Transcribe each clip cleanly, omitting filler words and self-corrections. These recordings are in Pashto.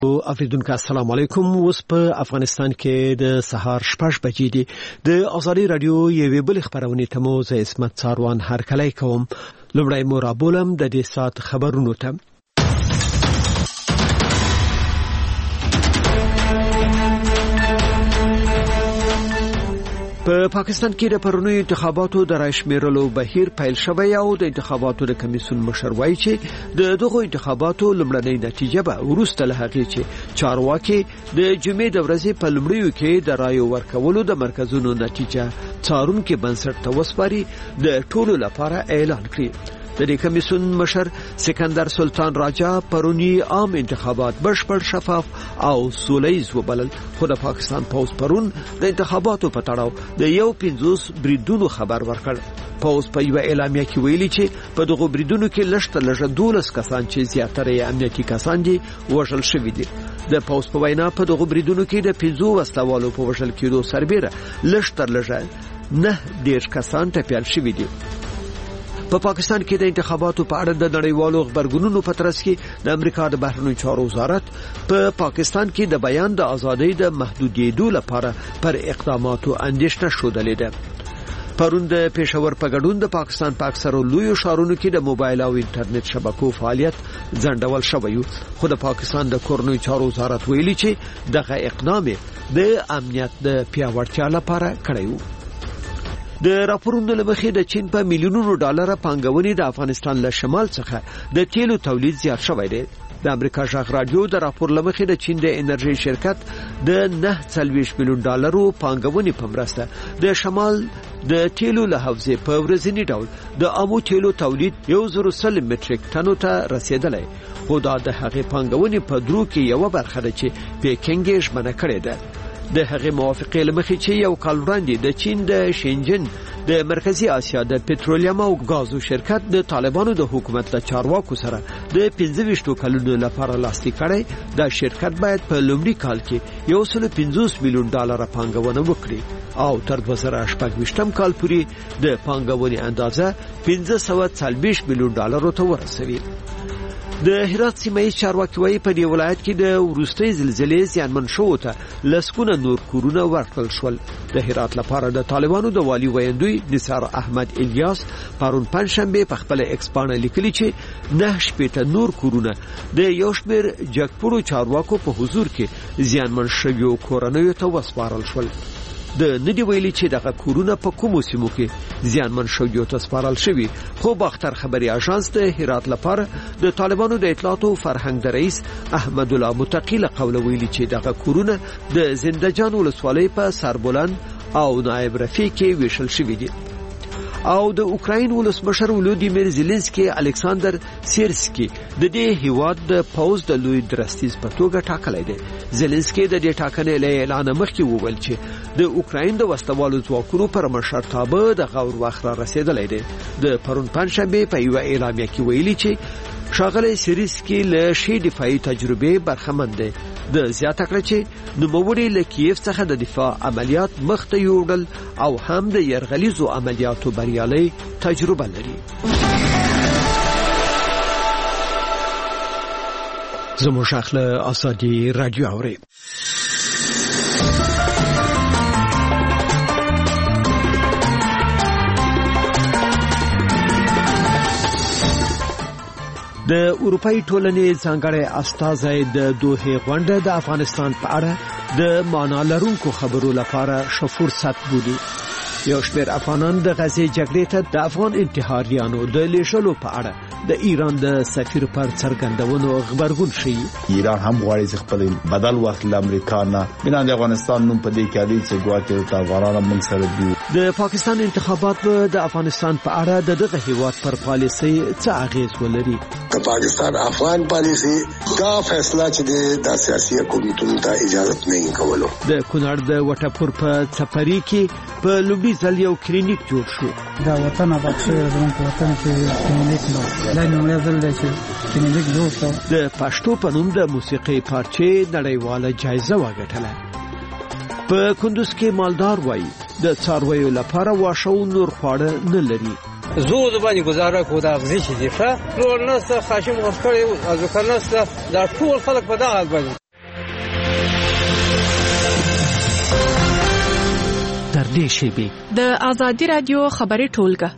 افریدونکو السلام علیکم. اوس په افغانستان کې د سهار 6 بجې دي. د ازادي رادیو یوې بل خبرونه ته مو زه اسمت څاروان هرکلی کوم. لومړی مو رابولم د دې سات خبرونو ته. په پاکستان کې د پرونی انتخاباتو د راشمیرلو بهیر پیل شوی او د انتخاباتو د کمیسیون مشر وایي چې د دغه انتخاباتو لومړنۍ نتیجه به وروسته له هغې چې چارواکي د جمعې د ورځې په لومړیو کې د رایو ورکولو د مرکزونو نتیجه څارونکو بنسټ ته وسپاري د ټولو لپاره اعلان کړي. د دې کمیسیون مشر سکندر سلطان راجا پرونی عام انتخابات بشپړ شفاف او سولیز وبلل، خو د پاکستان پوز پرون د انتخاباتو په تړاو د یو 50 بریدونو خبر ورکړ. پوز په یو اعلامیه کې ویلي چې په دغه بریدونو کې لږ 12 کسان چې زیاتره یې امنیتي کسان دي وژل شوي دي. د پوز په وینا په دغه بریدونو کې د 50 وسلوالو په وژل کېدو سربېره لږ 9 کسان ټپیان شوي دي. په پاکستان کې د انتخاباتو په اړه د نړیوالو خبرګونونو په ترڅ کې د امریکا د بهرنیو چارو وزارت په پاکستان کې د بیان د ازادۍ د محدودیدو لپاره پر اقداماتو اندېښنه شودلې ده. پرون د پېښور په ګډون د پاکستان په اکثرو لویو ښارونو کې د موبایل او انټرنیټ شبکو فعالیت ځنډول شوی، خو د پاکستان د کورنیو چارو وزارت ویلي چې دغه اقدام د امنیت د پیاوړتیا لپاره کړی و. د راپورونو لمخې د چین په میلیونونو ډالر پانګونې د افغانستان له شمال څخه د تیلو تولید زیات شوی دی. د امریکا ژغ رادیو د راپور لمخې د چین د انرژي شرکت د 9.4 میلیون ډالرو پانګونې په مرسته د شمال د تیلو له حوزې په ورځنی ډول د امو تیلو تولید 100 مټریک ټنو ته رسیدلی، خو دا د هغې پانګونې په درو کې یو برخه ده چې پیکینګ یې ژمنه کړې ده. د هغې موافقې لمخې چې یو کال وړاندې د چین د شینجن د مرکزی آسیا د پټرولیم او غازو شرکت د طالبانو د حکومت له چارواکو سره د 25 کلونو لپاره لاسلیک کړی، دا شرکت باید په لومړي کال کې 150 میلیون ډالر پانګونه وکړي او تر 2018 کال پورې د پانګونې اندازه 540 میلیون ډالر ته ورسوي. د هرات سیمه چارواکي وايي په دې ولایت کې د ورستۍ زلزلې زیانمن شوو ته لسکونه نور کورونه ورکړل شول. د هرات لپاره د طالبانو د والی ویندوی نثار احمد الیاس پرون پنځشنبه په خپل ایکس باندې لیکلي چې 9 نور کورونه د یو شمېر جګپوړو چارواکو په حضور کې زیانمن شویو کورنیو ته وسپارل شول. د ندی ویلي چې دغه کورونه په کومو سیمو کې زیانمن شویو ته سپارل شوي، خو باختر خبري اژانس د هرات لپاره د طالبانو د اطلاعاتو فرهنګ د رئیس احمد الله متقی له قوله ویلي چې دغه کورونه د زندهجان ولسوالۍ په سربلند او نایب رفیع کې ویشل شوي دي. او د اوکراین ولسمشر ولودیمیر زيلنسکي الکساندر سیرسکي د دې هیواد د پوز د لوی درستیز په توګه ټاکلی دی. زيلنسکي د دې ټاکنې له اعلان مخکې وویل چې د اوکراین د وسلوالو ځواکونو پر مشرتابه د غور وخت را رسیدلی دی. د پرون پنځشنبه په یو اعلامیه کې ویلي چې شاغلی سیرسکي له شی دفاعي تجربه برخمن دی. د زیاته کړ چې نوموړي له کیف څخه د دفاع عملیات مخته یوړل او هم د یرغلیزو عملیاتو بریالي تجربه لري. زموږ شاخله ازادي رادیو اوري. د اروپאי ټولنې ځانګړی استازی د دوه غونډه د افغانستان په اړه د معنا لرونکو خبرو لپاره ښه فرصت بولي. یو شمېر افغانان د غزې جګړې ته د افغان انتحاریانو د لیږلو په اړه د ایران د سفیر پر څرګندونو خبرګون شي. ایران هم غواړي چې خپل بدل وخت له امریکا نه بنا د افغانستان نوم په دې کې دی چې ګواکې د افغانانو موږ سره دي. د پاکستان انتخابات د افغانستان په اړه دغه هیواد پر پالیسي څه اغیز ولري؟ د پاکستان افغان پالیسي دا فیصله چې د سیاسي حکومتونو ته اجازه نه کولو. د کونړ د وټپور په چپری کې په لوبي ځل یو کلینیک جوړ شو. دا وطن آباد شوی زموږ په وطن کې کلینیک نو دا نومړی ځل دی چې کلینیک جوړ شو. د پښتو په نوم د موسیقي پارچې نړیواله جایزه وګټله. په کندوز کې مالدار وایي د څارویو لپاره واښه نور خواړه نه لري. زود باندې گزاره کو دا غزي چې دی ښه ټول نس خاشم غفړې او ځکه نس دا ټول خلک په دغه باندې در دې شیبې د آزادی رادیو خبري ټولګه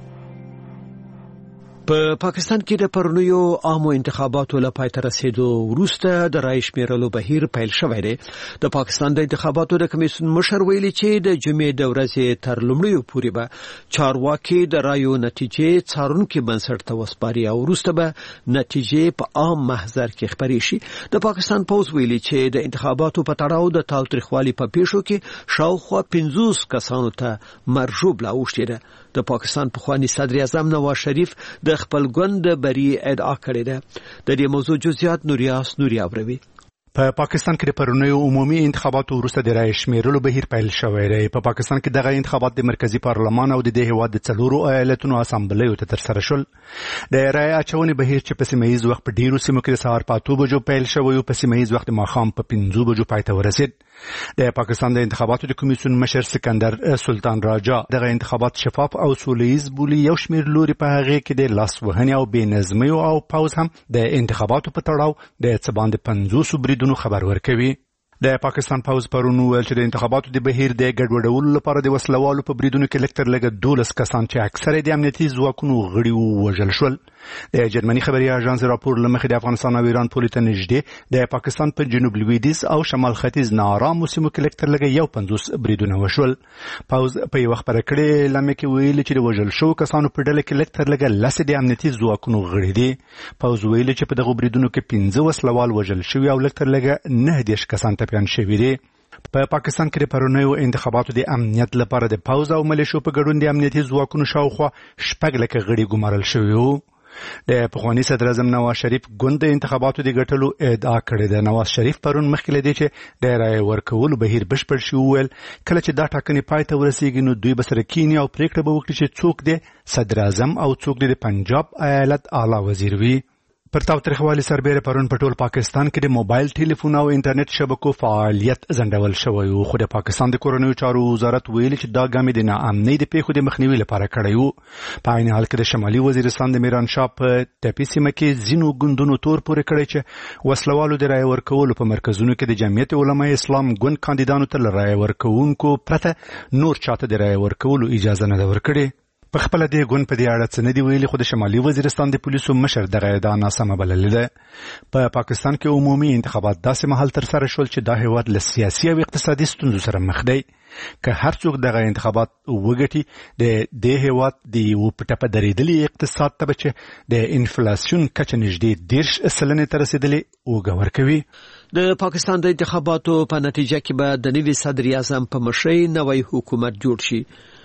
په پاکستان کې د پرونیو عامو انتخاباتو لپاره تر رسیدو وروسته د رای شمیرلو بهیر پیل شوی دی. د پاکستان د انتخاباتو د کمیسیون مشر ویلي چې د جمعې د ورځې تر لومړیو پورې به چارواکي د رایو نتیجې څارونکو بنسټ ته وسپاري او وروسته به نتیجې په عام محضر کې خبري شي. د پاکستان پوز ویلي چې د انتخاباتو په تړاو د تاوتریخوالي په پیښو کې شاوخوا 50 کسانو ته مرجوب لا اوښتي ده. د پاکستان پخوانی صدر اعظم نواز شریف د خپل ګوند بری ادعا کړې ده. د دې موضوع جزئیات نوري اوروي. په پاکستان کې د پرونیو عمومي انتخاباتو وروسته د رای شمیرلو بهیر پیل شوی دی. په پاکستان کې دغه انتخابات د مرکزی پارلمان او د دې هیواد د 4 ایالتونو اسامبلیو ته ترسره شول. د رای اچونې بهیر چې په سیمه‌ییز وخت په ډیرو سیمو کې د سهار په 8 بجو پیل شوی او په سیمه‌ییز وخت ماښام په 5 بجو پای ته ورسید. د پاکستان د انتخاباتو د کمیسیون مشر سکندر سلطان راجا دغه انتخابات شفاف او سوله‌ییز بولی. یو شمیر لوري په هغه کې د لاس وهنې او بې نظمۍ او پاوز هم د انتخاباتو په تړاو د څه باندې 50 بریدونو خبر ورکوي. د پاکستان پوز پرونو ویل چې د انتخاباتو د بهیر د ګډوډولو لپاره د وسلوالو په بریدونو کې لکتر لګ 12 کسان چې اکثره د امنیتي ځواکونو غړي وژل شول. د جرمني خبري اژانس راپور لمخې د افغانستان او ایران پولې ته نږدې د پاکستان په جنوب لویدیځ او شمال ختیځ نارامو سیمو کې لکتر لګ 50 بریدونه وشول. پوز په یو خبره کړې لمه کې ویل چې د وژل شو کسانو په ډله کې لکتر لګ لسه د امنیتي ځواکونو غړي دي. پوز ویل چې په دغه بریدونو کې 15 وسلوال وژل شوی او لکتر لګ 9 کسان ټپيان شوي دي. په پاکستان کې د پرونیو انتخاباتو د امنیت لپاره د پوز او ملیشو په ګډون د امنیتي ځواکونو شاوخوا 6 لکه غړي ګمارل شوي وو. د پخوانی صدر اعظم نواز شریف ګوند د انتخاباتو د ګټلو ادعا کړې ده. نواز شریف پرون مخکې لدی چې د رای ورکولو بهیر بشپړ شي ویل کله چې دا ټاکنې پای ته ورسیږي نو دوی به سره کینی او پریکړه به وکړي چې څوک د صدر اعظم او څوک د پنجاب ایالت اعلی وزیر وي. پر تاوتریخوالي سربېره پرون په ټول پاکستان کې د موبایل ټلیفون او انټرنیټ شبکو فعالیت ځنډول شوی و. خو د پاکستان د کورنیو چارو وزارت ویلي چې دا ګام د ناامنۍ د پیښو د مخنیوي لپاره کړی و. په عین حال کې د شمالي وزیرستان د میران شاه په ټپي سیمه کې ځینو ګوندونو تور پورې کړی چې وسلوالو د رای ورکولو په مرکزونو کې د جمعیت علماء اسلام ګوند کاندیدانو ته رای ورکوونکو پرته نور چاته د رای ورکولو اجازه نه ورکړي. په خپل د ګوند په دې اړه څه نه دی ویلي خو د شمالي وزیرستان د پولیسو مشر دغه ادعا ناسمه بللې ده. په پاکستان کې عمومي انتخابات داسې مهال ترسره شول چې دا هیواد له سیاسي او اقتصادي ستونزو سره مخ دی. که هر څوک دغه انتخابات وګټي د دې هیواد د په درېدلي اقتصاد ته چې د انفلاسیون کچه نږدې 10% ته رسیدلې اوګه ورکوي. د پاکستان د انتخاباتو په نتیجه کې به د نوي صدر اعظم په مشرۍ نوی حکومت جوړ شي.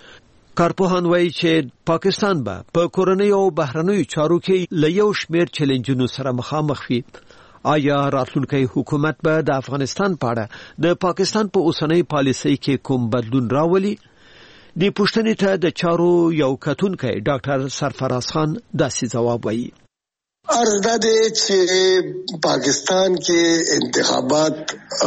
کارپوهان وایي چې پاکستان به په کورنۍ او بهرنیو چارو کې له یو شمېر چیلنجونو سره مخامخ وي. آیا راتلونکي حکومت به د افغانستان په اړه د پاکستان په اوسنۍ پالیسۍ کې کوم بدلون راولي؟ د پوښتنې ته د چارو یو کتونکی ډاکټر سرفراز خان داسې ځواب وایي. عرض دا دی چې پاکستان کې انتخابات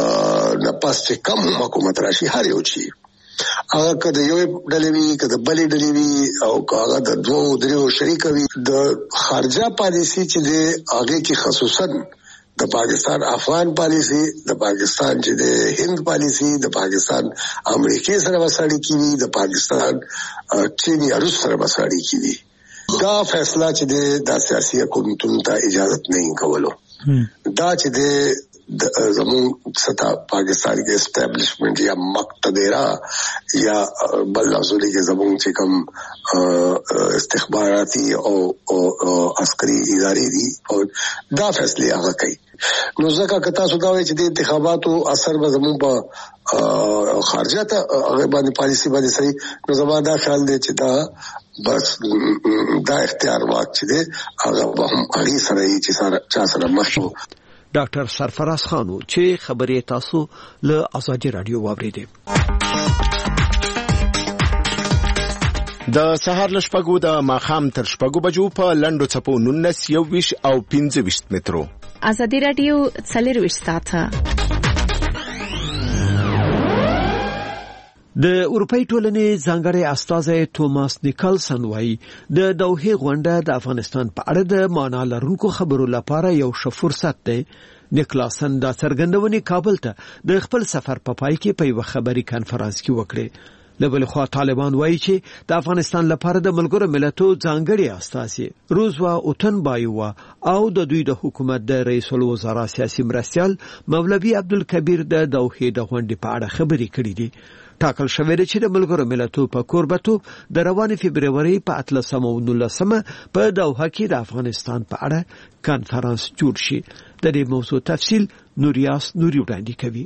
نه پس چې کم حکومت راشي هر یو چی هغه کده یو ډلې وی کده بلې ډلې وی او هغه د دوه دریو شریک وی د خارجه پالیسی چې د هغه کې خصوصا د پاکستان افغان پالیسی د پاکستان چې د هند پالیسی د پاکستان امریکای سره وساړي کیږي د پاکستان چین یا روس سره وساړي کیږي دا فیصله چې د سیاسي حکومتونو ته اجازه نه کولو دا چې د زمون ستا پاکستان کې اسټابلیشمنت یا مقتدره یا بل لفظونه کې زمون چې کوم استخباراتي او عسکري ادارې دي او دا فیصله هغه کوي. نو ځکه کتا سودا وي چې د انتخاباتو اثر به زمون په خارجه ته هغه باندې پالیسی باندې صحیح نو زما دا خیال دی چې دا بس دا اختیار واک چې دی هغه هم هغه سره چې چا سره مشو. ډاکټر سرفراز خانو چې خبرې تاسو له ازادي رادیو واوریدې. د سهار له شپږو د ماښام تر شپږو بجو په لنډو څپو 19 21 او 25 مترو ازادي رادیو 40 ساعته. د اروپای ټولنې ځانګړی استازی توماس نیکلسن وایي د دوحې غونډه د افغانستان په اړه د معنا لرونکو خبرو لپاره یو ښه فرصت دی. نیکلسن دا څرګندونې کابل ته د خپل سفر په پای کې په یو خبري کانفرنس کې وکړه. له بل خوا طالبان وایي چې د افغانستان لپاره د ملګرو ملتونو ځانګړي استازي روزوا اوتنبایوا او د دوی د حکومت د رئیس الوزرا سیاسي مرستیال مولوي عبدالکبیر د دوحې د غونډې په اړه خبرې کړې دي. ټاکل شوی دی چې د ملګرو ملتونو په کوربتوب د روانې فبرवरी په 13 او 19 په دوحه کې د افغانستان په اړه کانفرنس جوړ شي. د دې موضوع تفصیل نوریاس نوري وړاندې کوي.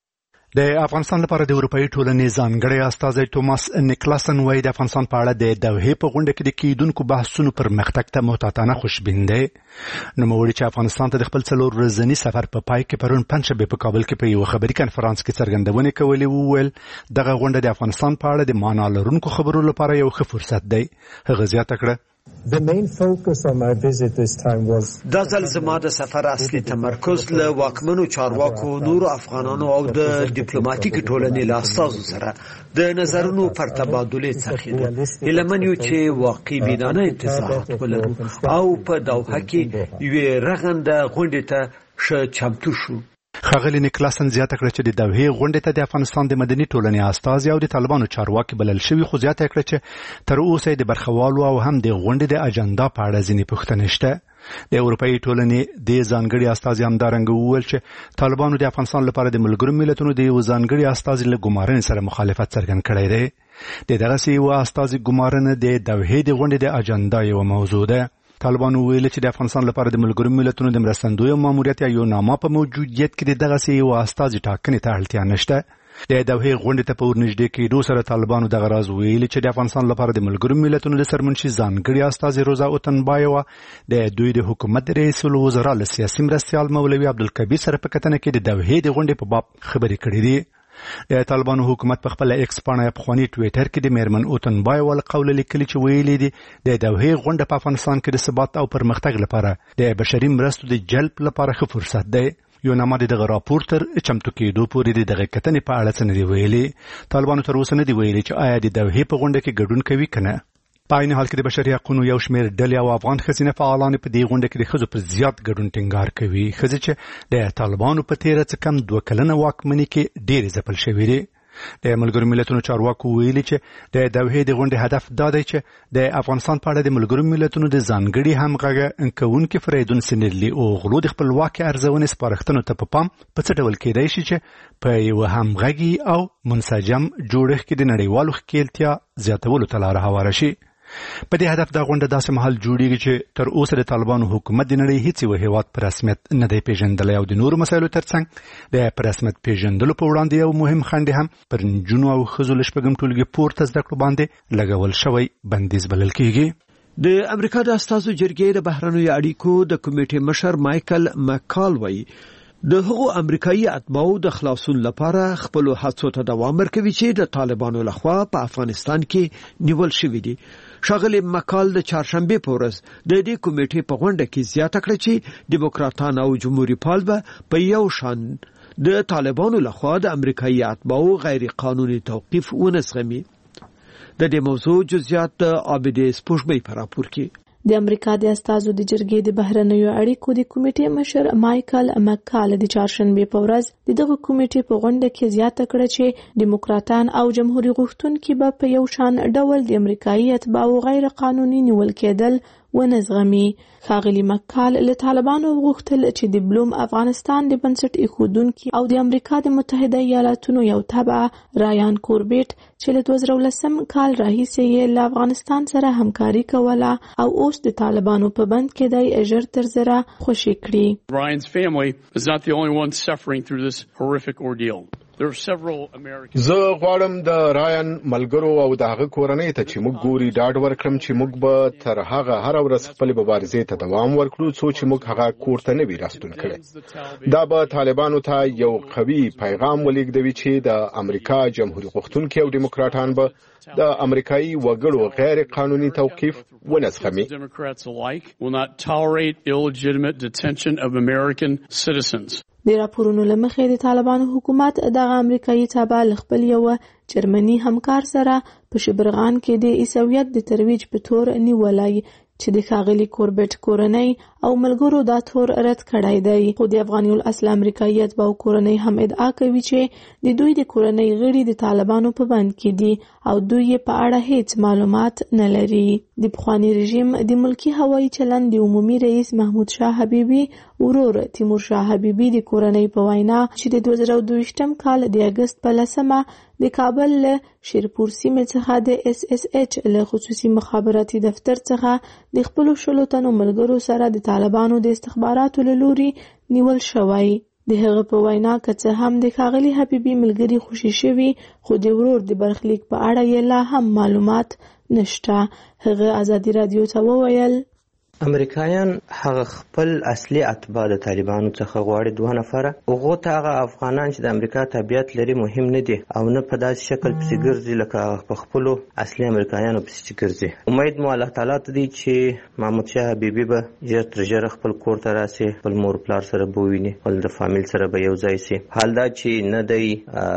د افغانستان لپاره د اروپאי ټولنې ځانګړی استازی توماس نیکلسن وایي د افغانستان په اړه د دوحې په غونډه کې د کیدونکو بحثونو پر مختګ ته محتاطانه خوشبین دی. نوموړي چې افغانستان ته د خپل 4 ورځني سفر په پای کې پرون پنځشنبه په کابل کې په یو خبري کانفرنس کې څرګندونې کولې وویل دغه غونډه د افغانستان په اړه د معنا لرونکو خبرو لپاره یو ښه فرصت دی. هغه زیاته کړه The main focus of my visit this time was دا ځل زما د سفر اصلي تمرکز له واکمنو چارواکو نورو افغانانو او د ډیپلوماټیک ټولنې له استازو سره د نظرونو پر تبادله څرخي ده. هیلمن یو چې واقعي بینانه انتظارات ولرو او په دوحه کې یو رغنده غونډه ته ښه چمتو شو. ښاغلي نیکلسن زیاته کړه چې د دوحې غونډې ته د افغانستان د مدني ټولنې استازي او د طالبانو چارواکي بلل شوي، خو زیاته کړه چې تر اوسه د برخوالو او هم د غونډې د اجنډا په اړه ځینې پوښتنې شته. د اروپאי ټولنې د ځانګړي استازي همدارنګه وویل چې طالبانو د افغانستان لپاره د ملګرو ملتونو د یو ځانګړي استازي له ګمارنې سره مخالفت څرګند کړی دی. د دغسې یو استازي ګمارنه د دوحې د غونډې د اجنډا یو موضوع ده. طالبانو ویل چې د افغانستان لپاره د ملګرو ملتونو د مرستندوی ماموریت یا یو نامه په موجودیت کې د دغسې یو استازي ټاکنې ته اړتیا نشته. د دوحې غونډې ته په ورنږدې کېدو سره طالبانو دغه راز ویلي چې د افغانستان لپاره د ملګرو ملتونو د سرمنشي ځانګړي استازي روزا اوتنبایوا د دوی د حکومت رئیس الوزرا له سیاسي مرستیال مولوي عبدالکبیر سره په کتنه کې د دوحې د غونډې په باب خبرې کړې دي. د طالبانو حکومت په خپل ایکس پاڼه په خواني ټویټر کې د میرمن اوتنبایوا قول لیکلي چې ویلي دي د دوحې غونډه په افغانستان کې د ثبات او پرمختګ لپاره د بشري مرستو د جلب لپاره ښه فرصت دی. یو نامه دغه راپور تر چمتو کېدو پورې دغه کتنې په اړه څه نه دی ویلي. طالبانو تر اوسه نه دی ویلي چې آیا د دوحې په غونډه کې ګډون کوي که نه. په عین حال کې د بشري حقوقو یو شمېر ډلې او افغان ښځینه فعالان په دې غونډه کې د ښځو پر زیات ګډون ټینګار کوي. ښځې چې د طالبانو په تیره څه کم 2 کلنه واکمنۍ کې ډېرې ځپل شوې دي. د ملګرو ملتونو چارواکو ویلي چې د دوحې د غونډې هدف دا دی چې د افغانستان په اړه د ملګرو ملتونو د ځانګړي همغږي انکوونکي فریدون سنرلي او غلو د خپلواکۍ ارزونې سپارښتنو ته په پام په څه ډول کېدای شي چې په یو همغږي او منسجم جوړښت کې د نړیوالو ښکېلتیا زیاتولو ته لاره هواره شي. په دې هدف دا غونډه داسې مهال جوړیږي چې تر اوسه د طالبانو حکومت د نړۍ هیڅ یو هیواد په رسمیت نه دی پیژندلی او د نورو مسایلو ترڅنګ د په رسمیت پیژندلو په وړاندې یو مهم خنډ هم پر نجونو او ښځو له 6 ټولګي پورته زده کړو باندې لګول شوی بندیز بلل کېږي. د امریکا د استازو جرګې د بهرنیو اړیکو د کمیټې مشر مایکل مکال وایي د هغو امریکایي اتباعو د خلاصون لپاره خپل هڅو ته دوام ورکوي چې د طالبانو لخوا په افغانستان کې نیول شوی دي. ښاغلي مکال د چهارشنبه په ورځ د دې کمیټې په غونډه کې زیاته کړه چې دیموکراتان او جمهوریت پال به په یو شان د طالبانو لخوا د امریکایي اتباعو غیر قانوني توقيف ونسغمي. د دې موضوع جزئیات د عابدې سپوږمۍ په راپور کې. د امریکا د استازو د جرګې د بهرنیو اړیکو د کمیټې مشر مایکل مکال د چهارشنبه په ورځ دغه کمیټې په غونډه کې زیاته کړه چې دیموکراتان او جمهوریت غوښتونکي به په یو شان ډول د امریکایي اتباعو غیر قانوني نیول کېدل ونزغمي. ښاغلي مکال له طالبانو وغوښتل چې د بلوم افغانستان د بنسټ ایښودونکي او د امریکا د متحده ایالاتونو یو تبع رایان کوربیټ چې له 2010 کال راهیسې یې له افغانستان سره همکاري کوله او اوس د طالبانو په بند کې دی ژر تر زره خوشي کړي. Ryan's family is not the only one suffering through this horrific ordeal. زه غواړم د راین ملګرو او د هغه کورنۍ ته چې موږ ګوري ډاډ ورکړم چې موږ به تر هغه هر ورځ خپل مبارزې ته دوام ورکړو څو چې موږ هغه کور ته نه وي راستون کړی. دا به طالبانو ته یو قوي پیغام ولېږدوي چې د امریکا جمهوریت غوښتونکي او دیموکراتان به د امریکایي وګړو غیر قانوني توقيف ونسخمي. د راپورونو له مخې د طالبانو حکومت دغه امریکایي تابع له خپل یو جرمني همکار سره په شبرغان کې د عیسویت د ترویج په تور نیولای چې د ښاغلي کوربټ کورنۍ او ملګرو دا تور رد کړی دی. خو د افغاني الاصل امریکایي اتباعو کورنۍ هم ادعا کوي چې د دوی د کورنۍ غړي د طالبانو په بند کې دي او دوی په اړه هیڅ معلومات نه لري. د پخواني رژیم د ملکی هوایي چلند د عمومي رئیس محمود شاه حبیبي ورور تیمور شاه حبیبي د کورنۍ په وینا چې د 2022 کال د اگست په 10 د کابل له شیرپور سیمې څخه د SSH له خصوصي مخابراتي دفتر څخه د خپلو 10 تنو ملګرو سره د طالبانو د استخباراتو له لوري نیول شوی. د هغه په وینا که څه هم د ښاغلي حبیبي ملګري خوشي شوي خو د ورور د برخلیک په اړه یې لا هم معلومات نشته. هغه ازادي رادیو ته وویل امریکایان هغه خپل اصلي اتباع د طالبانو څخه غواړي 2 نفره. هغه ته هغه افغانان چې د امریکا تابعیت لري مهم نه دي او نه په داسې شکل پسې ګرځي لکه په خپل اصلي امریکایانو پسې ګرځي. امید مو الله تعالی ته دی چې محمود شاه حبیبي به ژر تر ژره خپل کور ته راسي، خپل مور پلار سره به وویني، خپل د فامیل سره به یو ځای سي. حال دا چې نه دی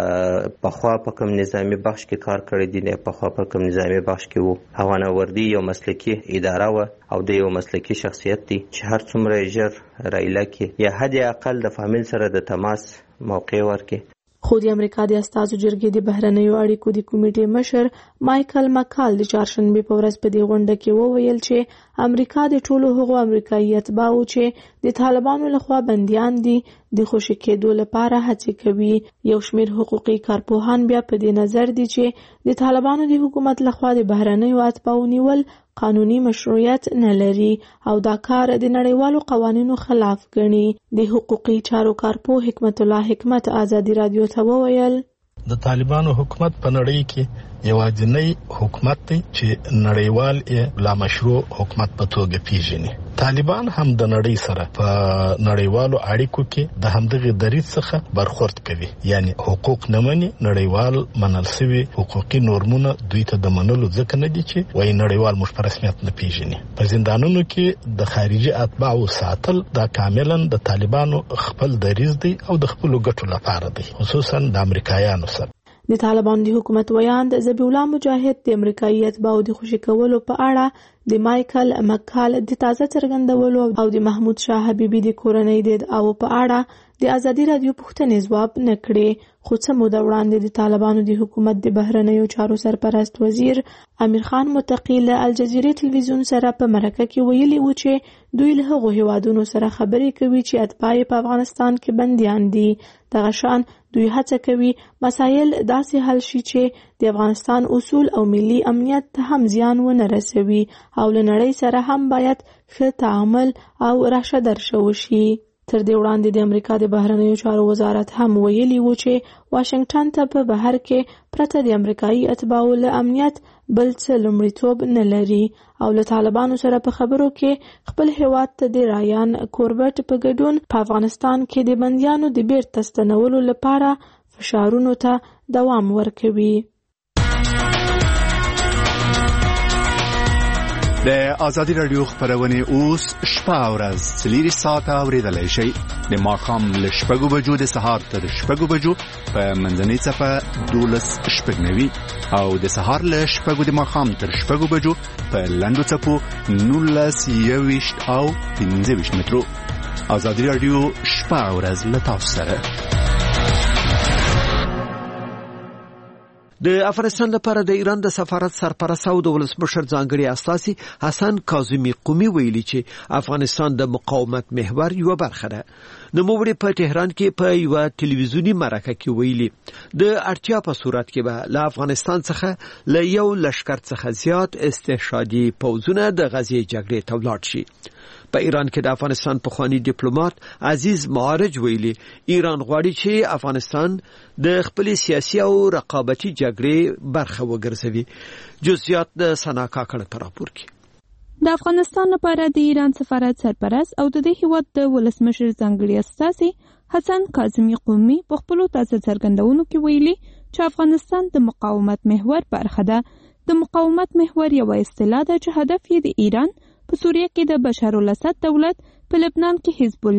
پخوا په کوم نظامي بخش کې کار کړی دی، نه پخوا په کوم نظامي بخش کې وو. افغانوردي یو مسلکي اداره وه او د یو مسلکي شخصیت دی چې هر څومره ژر رایله کې یا حد اقل د فامیل سره د تماس موقع ورکړي. خو د امریکا د استازو جرګې د بهرنیو اړیکو د کمیټې مشر مایکل مکال د چهارشنبې په ورځ په دې غونډه کې وویل چې امریکا د ټولو هغو امریکایي اتباعو چې د طالبانو لخوا بندیان دي د خوشي کېدو لپاره هڅې کوي. یو شمېر حقوقي کارپوهان بیا په دې نظر دي چې د طالبانو د حکومت لخوا د بهرنیو اتباعو نیول قانوني مشروعیت نه لري او دا کار د نړیوالو قوانینو خلاف ګڼي. د حقوقي چارو کارپوه حکمت الله حکمت ازادي رادیو ته وویل د طالبانو حکومت په نړۍ کې یوازینی حکومت دی چې نړیوال یې لا مشروع حکومت په توګه پیژني. طالبان هم د نړۍ سره په نړیوالو اړیکو کې د همدغه دریځ څخه برخورد کوي، یعنی حقوق نه مني. نړیوال منل شوي حقوقي نورمونه دوی ته د منلو ځکه نه دي چې وایي نړیوال موږ په رسمیت نه پیژني. په زندانونو کې د خارجي اتباعو ساتل دا کاملا د طالبانو خپل دریځ دی او د خپل ګټو لپاره دی، خصوصا د امریکایانو سره. د طالبان د حکومت ویاند ذبیح الله مجاهد د امریکایي اتباعو د خوشي کولو په اړه د مایکل مکال د تازه څرګندولو او د محمود شاه حبیبي د کورنۍ د ادعاو په اړه د ازادي رادیو پوښتنې ځواب نه کړې. خو څه موده وړاندې د طالبانو د حکومت د بهرنیو چارو سرپرست وزیر امیر خان متقی له الجزیرې تلویزیون سره په مرکه کې ویلي و چې دوی له هغو هیوادونو سره خبرې کوي چې اتباع په افغانستان کې بندیان دي. دغه شان دوی هڅه کوي مسایل داسې حل شي چې د افغانستان اصول او ملي امنیت ته هم زیان ونه رسوي او له نړۍ سره هم باید ښه تعامل او راشه درشه وشي. تر دې وړاندې د امریکا د بهرنیو چارو وزارت هم ویلي و چې واشنگټن ته په بهر کې پرته د امریکایي اتباعو له امنیت بل څه لومړیتوب نه لري او له طالبانو سره په خبرو کې خپل هیواد ته د رایان کوربټ په ګډون په افغانستان کې د بندیانو د بیرته ستنولو لپاره فشارونو ته دوام ورکوي. د ازادي رادیو خبرونه اوس شپه او ورځ 4 ساعته اوریدلای شئ. د ماښام له 6 بجو د سهار تر 6 بجو په منځنۍ صفه 12:09 او د سهار له 6 د ماښام تر 6 بجو په لنډو صفو 19:20 او 15 مترو. ازادي رادیو شپه او ورځ له تاسو سره. د افغانستان لپاره د ایران د سفارت سرپرست او د ولسمشر ځانګړي استازي حسن کاظمی قومي ویلي چې افغانستان د مقاومت محور یو برخه ده. نوموړي په تهران کې په یو ټلویزیونی مرکه کې ویلي د اړتیا په صورت کې به له افغانستان څخه له یو لشکر څخه زیات استشهادي پوځونه د غزې جګړې ته ولاړ شي. په ایران کې د افغانستان پخوانی ډیپلوماټ عزیز معارج ویلي ایران غواړي چې افغانستان د خپل سیاسي او رقابتي جګړې برخه وګرځوي. جزئیات د سنا کاکړ په راپور کې. د افغانستان لپاره د ایران سفارت سرپرست او د دې هیواد د ولسمشر ځانګړي استازي حسن کاظمی قومي په خپل تازه څرګندونو کې ویلي چې افغانستان د مقاومت محور برخه ده. د مقاومت محور یو اصطلاح ده چې هدف یې د ایران په سوریه کې د بشار الاسد دولت، په لبنان کې حزب الله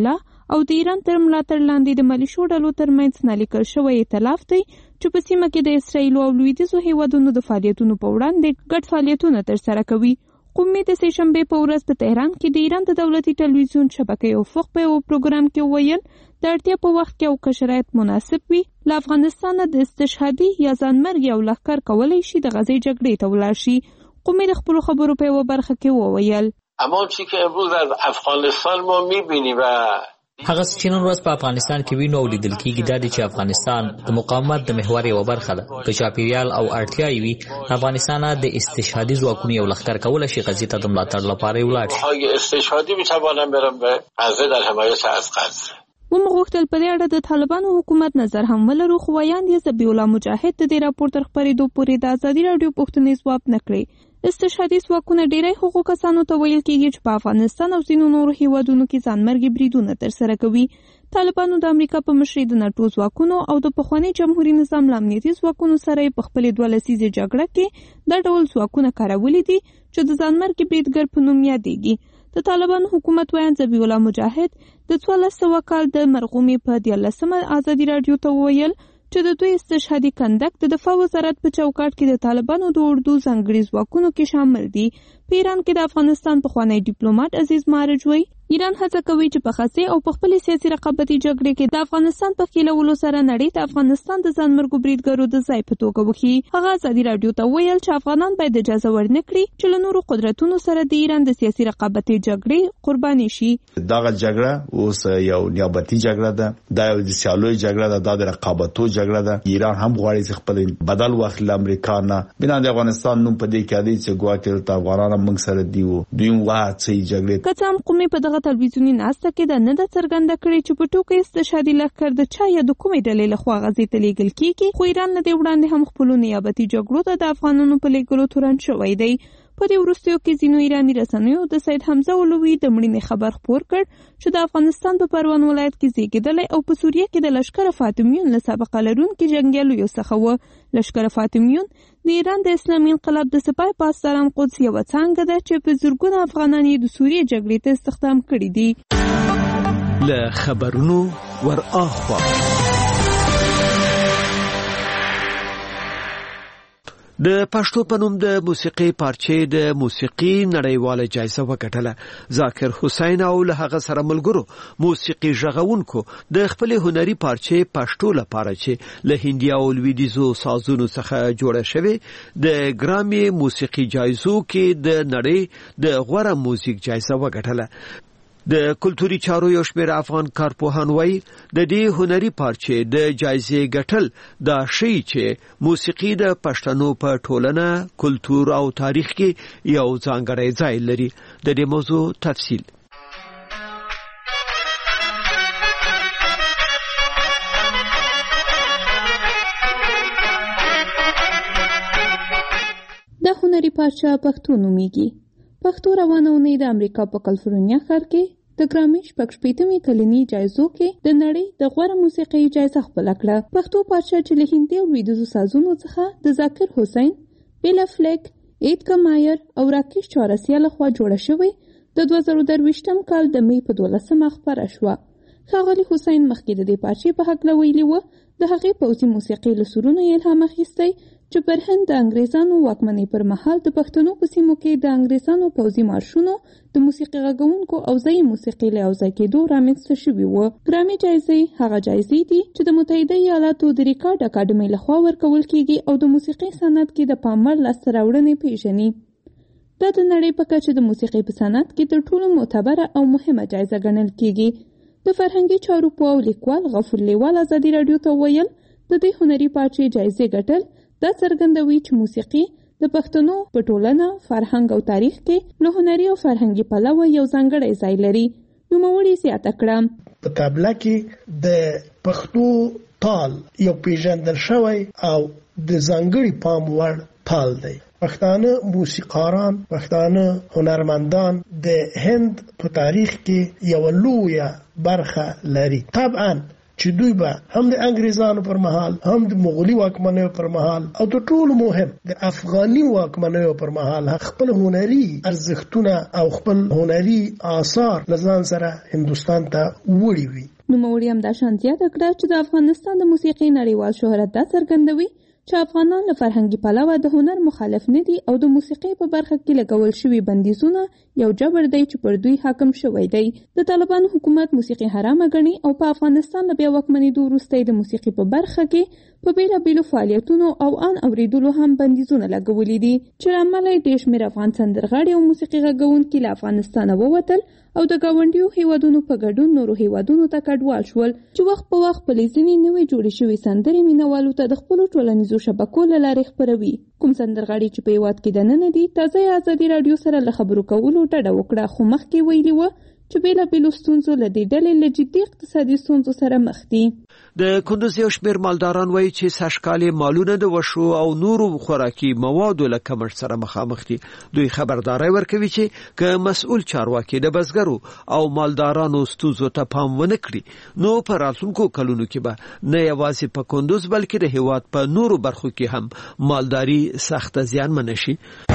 او د ایران تر ملاتړ لاندې د ملیشو ډلو ترمنځ نه لیکل شوی ائتلاف دی چې په سیمه کې د اسرایل او لویدیځو هیوادونو د فعالیتونو په وړاندې ګډ فعالیتونه ترسره کوي. قومي د سهشنبه په ورځ په تهران کې د ایران د دولتي ټلویزیون شبکې افق په یو پروګرام کې ویل د اړتیا په وخت کې او که شرایط مناسب وي له افغانستان د استشهادي یا ځانمرګي او لښکر کولی شي د غزې جګړې ته ولاړ شي. قومي د خپلو خبرو په یوه برخه کې وویل اما چی که امروز از افغانستان ما میبینیم و هغه چې نن ورځ په افغانستان کې وینو لیدل کېږي دا چې افغانستان د مقاومت د محور یوه برخه ده. که چاپیریال او اړتیاوې وي افغانستان د استشهادي ځواکونو یو لښکر کولی شي غزې ته د ملاتړ لپاره ولاړ شي. استشهادی میتوانم برم به غزه در حمایت از غزه. ومو غوښتل په دې اړه د طالبانو حکومت نظر هم ولرو خو ویاند یې ذبیح الله مجاهد د دې راپور تر خپرېدو پورې د ازادي راډیو پوښتنې ځواب نه کړی. استشهادي ځواکونه ډیری هغو کسانو ته ویل کېږي چې په افغانستان او ځینو نورو هیوادونو کې ځانمرګي بریدونه ترسره کوي. طالبانو د امریکا په مشرۍ د ناټو ځواکونو او د پخواني جمهوریت نظام له امنیتي ځواکونو سره په خپلې 2 لسیزې جګړه کې دا ډول ځواکونه کارولي دي چې د ځانمرګي بریدګر په نوم یادېږي. د طالبانو حکومت ویاند ذبیح الله مجاهد د 1400 کال د مرغومي په 14مه ازادي راډیو ته وویل چې د دوی استشهادي کندک د دفاع وزارت په چوکاټ کې د طالبانو د اردو ځانګړي ځواکونو کې شامل دي. په ایران کې د افغانستان پخوانی ډیپلوماټ عزیز مارج وایي ایران هڅه کوي چې په خاصه او په خپل سیاسي رقابتي جګړه کې د افغانستان په خېلولو سره نړۍ ته افغانستان د ځانمرګو بریدګرو د ځای په توګه وښيي. هغه ازادي راډیو ته ویل چې افغانان باید اجازه ورنکړي چې له نورو قدرتونو سره د ایران د سیاسي رقابتي جګړې قرباني شي. دغه جګړه اوس یو نیابتي جګړه ده، دا یو د سیالوي جګړه ده، د رقابتو جګړه ده. ایران هم غواړي چې خپل بدل واخلي له امریکا نه. بنا د افغانستان نوم په دې کې دی چې ګواکې ته افغانان موږ سره دیو دویم واڅي جګړه. کڅام قومي په دغه تلویزیونی ناسته کې د نه د څرګنده کړي چې په ټوکې استشهادي لښکر د چا یا د کومې ډلې لخوا غزې ته لیږل کیږي. خو ایران له دې وړاندې هم خپلو نیابتي جګړو ته د افغانانو په لیږلو تورن شوی دی. په دې وروستیو کې ځینو ایراني رسنیو د سید حمزه علوي د مړینې خبر خپور کړ چې د افغانستان په پروان ولایت کې زیږېدلی او په سوریه کې د لښکر فاطمیون له سابقه لرونکي جنګیالیو څخه و. لښکر فاطمیون د ایران د اسلامي انقلاب د سپاه پاسداران قدس یوه څانګه ده چې په زرګونه افغانان یې د سوریې جګړې ته استخدام کړي دي. له خبرونو ور اخوا د پښتو په نوم د موسیقي پارچې د موسیقي نړیواله جایزه وګټله. ذاکر حسین او له هغه سره ملګرو موسیقي ژغونکو د خپل هنري پارچې پښتو لپاره چې له هندي او لویدیځو سازونو څخه جوړه شوې د ګرامي موسیقي جایزو کې د نړۍ د غوړه موزیک جایزه وګټله. د کلتوري چارو یو شمېر افغان کارپوهان وایي د دې هنري پارچې د جایزې ګټل دا شی چې موسیقي د پښتنو په ټولنه، کلتور او تاریخ کې یو ځانګړی ځای لري. د دې موضوع تفصیل د هنري پارچه پښتو نومیږي. پښتو روانه اونۍ د امریکا په کالیفورنیا ښار کې د ګرامي 86مې کلني جایزو کې د نړۍ د غوره موسیقۍ جایزه خپله کړه. پښتو پارچه چې له هندي او لویدیځو سازونو څخه د ذاکر حسین، بیلا فلیک، ایدګر مایر او راکیش چورسیا لخوا جوړه شوې د 2023 کال د مې په 12مه خپره شوه. ښاغلي حسین مخکې د دې پارچې په هکله ویلي و د هغې پوځي موسیقۍ له سرونو یې الهام اخیستی چې پر هند د انګریزانو واکمنۍ پر مهال د پښتنو په سیمو کې د انګریزانو پوځي مارشونو د موسیقي غږونکو او ځایي موسیقۍ له یوځای کېدو رامنځته شوي وو. ګرامي جایزې هغه جایزې دي چې د متحده ایالاتو د ریکارډ اکاډمۍ لخوا ورکول کیږي او د موسیقي صنعت کې د پام وړ لاسته راوړنې پیژني. دا د نړۍ په کچه د موسیقي په صنعت کې تر ټولو معتبره او مهمه جایزه ګڼل کیږي. د فرهنګي چارو پوه او لیکوال غفور لیوال ازادي راډیو ته ویل د دې هنري پارچې جایزې ګټل دا څرګندوي چې موسیقي د پښتنو په ټولنه، فرهنګ او تاریخ کې له هنري او فرهنګي پلوه یو ځانګړی ځای لري. نوموړي زیاته کړه په تابله کې د پښتو تال یو پیژندل شوی او د ځانګړي پام وړ تال دی. پښتانه موسیقاران، پښتانه هنرمندان د هند په تاریخ کې یو لویه برخه لري. طبعا چې دوی به هم د انګریزانو پر مهال هم د مغولي واکمنیو پر مهال او د ټولو مهم د افغاني واکمنیو پر مهال خپل هنري ارزښتونه او خپل هنري آثار لزان سره هندستان ته وړي وي. نوموړي هم دا شانتیا کړه چې د افغانستان د موسیقي نړیوال شهرت دا څرګندوي چې افغانان له فرهنګي پلوه د هنر مخالف نه دي او د موسیقي په برخه کې لګول شوي بندیزونه یو جبر دی چې پر دوی حاکم شوی دی. د طالبانو حکومت موسیقي حرامه ګڼي او په افغانستان له بیا واکمنېدو وروسته د موسیقي په برخه کې په بیلابیلو فعالیتونو او ان اوریدلو هم بندیزونه لګولي دي چې له امله یې ډېر شمېر افغان سندرغاړي او موسیقي غږونکي له افغانستانه ووتل او د ګاونډیو هیوادونو په ګډون نورو هیوادونو ته کډوال شول چې وخت په وخت خپلې ځینې نوې جوړې شوې سندرې مینوالو ته د خپلو ټولنیزو شبکو له لارې خپروي. کوم سندرغاړي چې په هیواد کې دننه دي تازه ازادي راډیو سره له خبرو کولو ډډه وکړه، خو مخکې ویلي وه چې بیلابیلو ستونزو له دې ډلې له جدي اقتصادي ستونزو سره مخ دي. د کندوز یو شمېر مالداران وایي چې سږکال مالونه د وښو او نورو خوراکي موادو له کمښت سره مخامخ دي. دوی خبرداری ورکوي چې که مسؤل چارواکي د بزګرو او مالدارانو ستونزو ته پام ونه کړي نو په راتلونکو کلونو کې به نه یوازې په کندوز بلکې د هیواد په نورو برخو کې هم مالداري سخت زیانمن شي.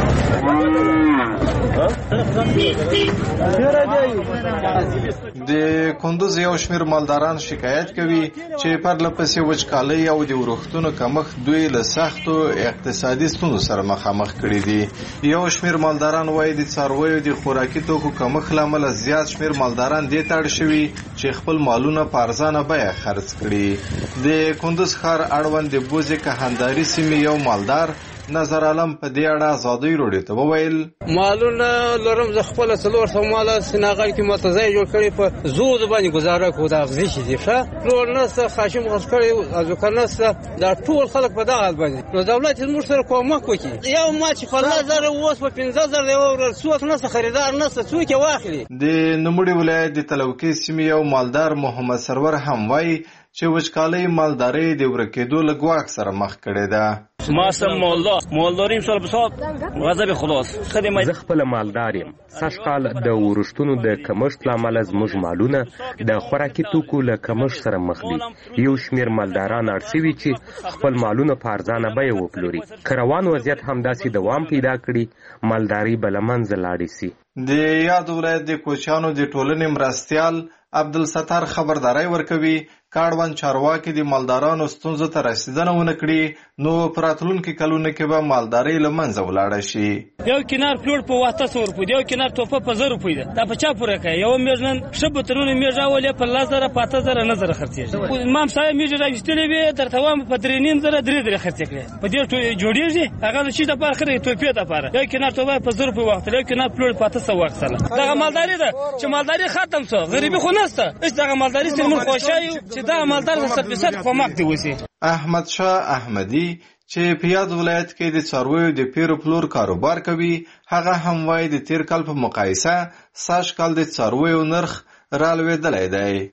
د کندوز یو شمېر مالداران شکایت کوي چې پرلپسې وچکالۍ او د ورښتونو کمښت دوی له سختو اقتصادي ستونزو سره مخامخ کړي دي. یو شمېر مالداران وایي د څارویو د خوراکي توکو کمښت له امله زیات شمېر مالداران دې ته اړ شوي چې خپل مالونه په ارزانه بیه خرڅ کړي. د کندوز ښار اړوند د بوزې کهنداري سیمې یو مالدار نظر عالم په دې اړه ازادي روډي ته وویل مالونه لرم ز خپل 400 مال سناغل کې متزای جوړ کړي په زود باندې گزاره کو دا غزي شي دی ښه ټول نسه خاشم غس کړي ازو کنسه دا ټول خلک په دغه باندې نو دولت موږ سره کومک وکړي یو ما چې په 1000 اوس په 15000 دی او څوک نسه خریدار نسه څوک واخلي. د نوموړي ولایت د تلوکي سیمې یو مالدار محمد سرور هم وایي چې وچکالۍ مالداري د ورکېدو له ګواښ سره مخ کړې ده. ما سم مالداریم سال په سال غضب خلاص خدمه زه خپل مالدار یم. سږکال د ورښتونو د کمښت له امله زموږ مالونه د خوراکي توکو له کمښت سره مخ دي. یو شمېر مالداران اړ شوي چې خپل مالونه په ارزانه بیه وپلوري. که روان وضعیت همداسې دوام پیدا کړي مالداري به له منځه لاړې سي. د یاد ولایت د کوچیانو د ټولنې مرستیال عبدالستار خبرداری ورکوي کاروان چارواکي د مالدارانو ستونزو ته رسیدنه ونه کړي نو په راتلونکي کلونو کې به مالداري له منځه ولاړه شي. یو کنار پلوړ په 800 روپۍ یو کنار توپه په 1000 روپۍ ده. دا په چا پوره کوي؟ یو میژن شب ترونه میژه ولې په 1000 په 8000 نظر خرڅېږي. امام صاحب میژه راځتلې وي درته وام په 3.5 درې خرڅ کړي په دې جوړیږي هغه چې د پاره توپې د پاره یو کنار توپه په 1000 روپۍ وخت یو کنار پلوړ په 800 وخت سره دا مالداري ده چې مالداري ختم شو غریبي خو نسته. اس دا مالداري سره موږ خوشایو چې دا مالدار سربسات کومک دی وسی. احمد شاه احمدی چې په یاد ولایت کې د څارویو د پیرو پلور کاروبار کوي هغه هم وایي د تیر کال په مقایسه سږکال د څارویو نرخ رالوېدلی دی.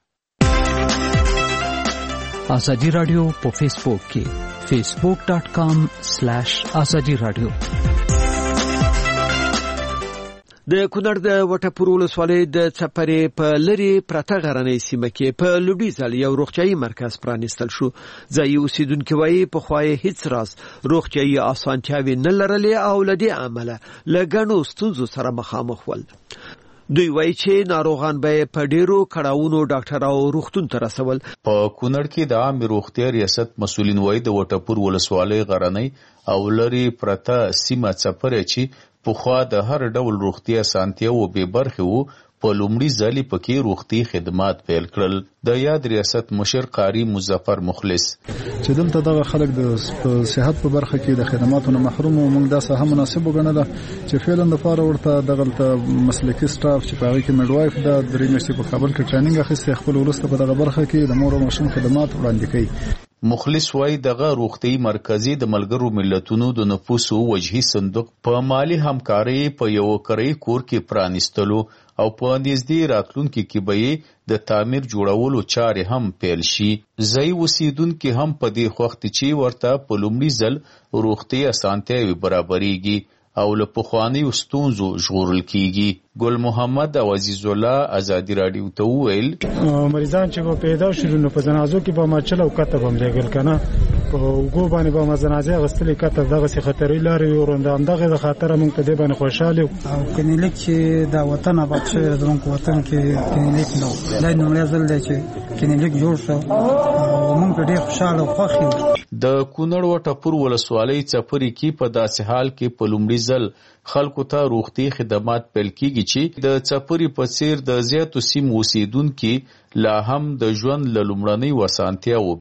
ازادي رادیو په فیسبوک کې facebook.com/ازادي رادیو. د کونړ د وټپور ولسوالۍ د څپرې په لري پرته غرنۍ سیمه کې په لوډیزل یو روغتیايي مرکز پرانیستل شو. ځایي اوسیدونکو وایي په خوای هیڅ راز روغتیايي اسانتیاوې نه لرلې او لدې عمله لګڼو ستونزو سره مخامخ ول. دوی وایي چې ناروغان به په ډیرو کړهونو ډاکټر او روغتون ته رسول. په کونړ کې د عام روغتیا ریاست مسولین وایي د وټپور ولسوالۍ غرنۍ او لري پرته سیمه څپرې چې پخوا د هر ډول روغتیا سانتیاو به برخه وو په لومړي ځل پکې روغتي خدمات پیل کړل. د یاد ریاست مشر قاری مظفر مخلص چې دلته دغه خلک د صحت په برخه کې د خدماتو نه محروم او موږ دا سه مناسب وګڼله چې فعلا د فار ورته دغه مسلکي سټاف چې په هغه کې میډوایف د درې میاشتې په کابل کې ټریننګ اخیسته خپل ولسته په دغه برخه کې د مور او ماشوم خدمات وړاندې کوي. مخلص وای دغه روغتي مرکزي د ملګرو ملتونو د نفوسو وجهي صندوق په مالی همکاري په یو کړی کور کې پرانیستلو او په نږدې راتلونکي کې به د تعمیر جوړولو چارې هم پیل شي. ځای اوسیدونکو هم په دې وخت چې ورته په لومړي ځل روغتي اسانتیاوې برابرېږي او له پخوانیو ستونزو ژغورل کیږي. ګل محمد او عزیز الله ازادي رادیو ته وویل مریضان چې پیدا شول نو په جنازو کې به ماچل او کتب هم لګل کنه په وګو باندې به مزنازه غستلې کتب دغه څه خطرې لري ورندام دغه خاطر موږ ته دی باندې خوشاله او کینلیک چې دا وطن آباد شوی زموږ وطن کې کینلیک نو دا نومړی ځل دی چې کینلیک جوړ شو او موږ ډېر خوشاله او خوښ یو. د کونړ وټپور ولسوالۍ څپري کې په داسې حال کې په لومړي ځل خلکو ته روغتي خدمات پیل کیږي چې د څپري په څیر د زیاتو سیمو اوسیدونکو لا هم د ژوند له لومړنۍ وسانتیاو